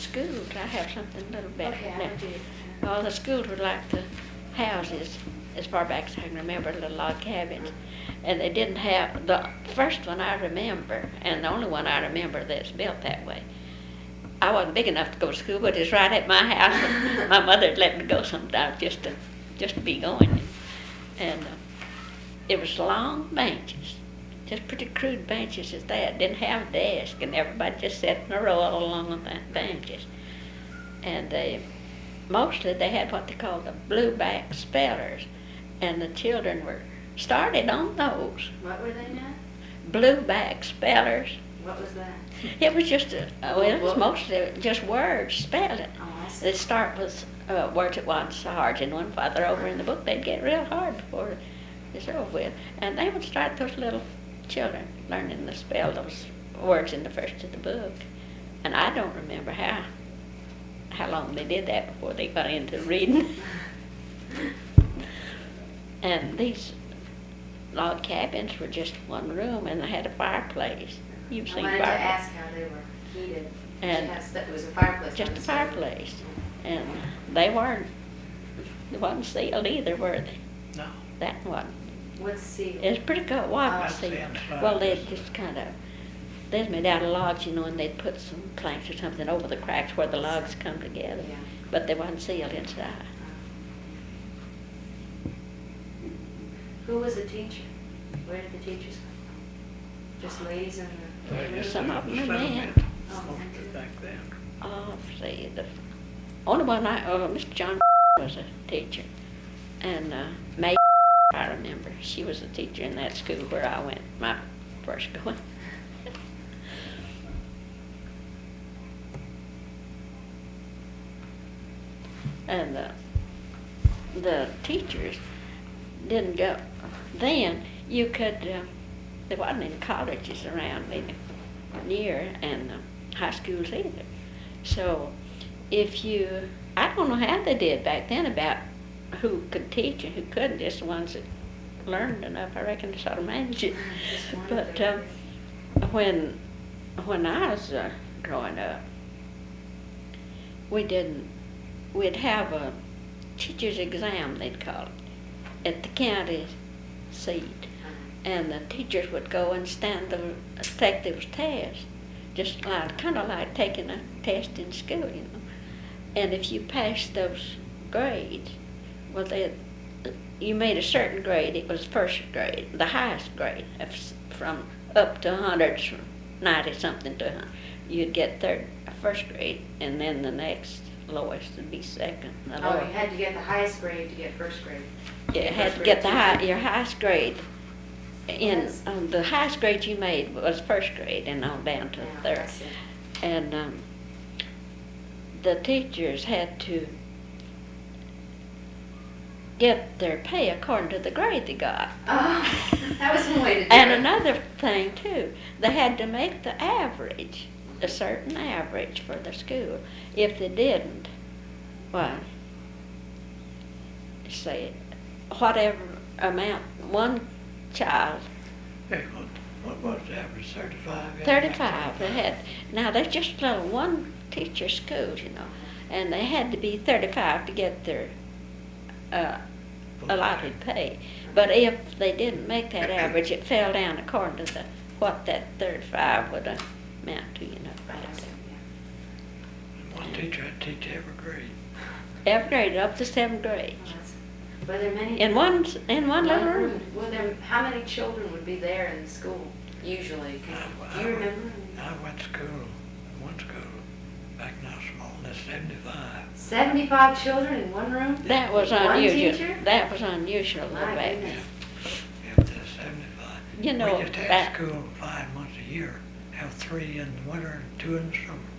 schools, I have something a little better Okay, now. I do. Well, the schools were like the houses, as far back as I can remember, little log cabins. And they didn't have, the first one I remember, and the only one I remember that's built that way. I wasn't big enough to go to school, but it's right at my house. And my mother'd let me go sometimes just to be going. And it was long benches, just pretty crude benches as that. Didn't have a desk, and everybody just sat in a row all along the benches. And mostly they had what they called the blueback spellers, and the children were started on those. What were they now? Blueback spellers. What was that? It was just it was mostly just words spelling. Oh, I see. They start with words that wasn't hard, and one farther over in the book they'd get real hard before it's over with. And they would start those little children learning to spell those words in the first of the book. And I don't remember how long they did that before they got into reading. And these log cabins were just one room, and they had a fireplace. You've I seen wanted to fireplace. ask how they were heated. And It was a fireplace. just on a the stove. fireplace. And they wasn't sealed either, were they? No. That one. What's sealed? It was pretty good. Oh, Wasn't That's sealed. the inside. Well, they'd just kind of, they'd made out of logs, you know, and they'd put some planks or something over the cracks where the logs come together. Yeah. But they wasn't sealed inside. Who was the teacher? Where did the teachers come from? Just ladies in the... They just Some of them are settlement men. Oh, mostly back then. See, the only one Mr. John was a teacher. And May, I remember, she was a teacher in that school where I went my first going. And the teachers didn't go. Then you could, there wasn't any colleges around me near, and high schools either. So if you, I don't know how they did back then about who could teach and who couldn't, just the ones that learned enough, I reckon, to sort of manage it. But when I was growing up, we'd have a teacher's exam, they'd call it, at the county seat. And the teachers would go and take those tests, just kind of like taking a test in school, you know. And if you passed those grades, well, you made a certain grade. It was first grade, the highest grade, from up to 100, from 90 something to 100. You'd get first grade, and then the next lowest would be second. Oh, you had to get the highest grade to get first grade. You had to get your highest grade. The highest grade you made was first grade, and on down to Yeah, third. that's it. And the teachers had to get their pay according to the grade they got. Oh, that was one way to do And it. another thing too, they had to make the average, a certain average for the school. If they didn't, well, say whatever amount one child, Hey, what was the average, 35? 35, they had, now there's just one teacher school, you know, and they had to be 35 to get their allotted pay. But if they didn't make that average, it fell down according to what that 35 would amount to, you know. One teacher had to teach every grade. Every grade up to 7th grade. Were there many? In one little room. Were there, how many children would be there in the school usually? Do you remember? I went to school, one school, back now small, that's 75. 75 children in one room? That was One unusual. teacher? That was unusual My back then. goodness. Yeah, that's 75. You know, We just had back- school 5 months a year, have 3 in the winter and 2 in the summer.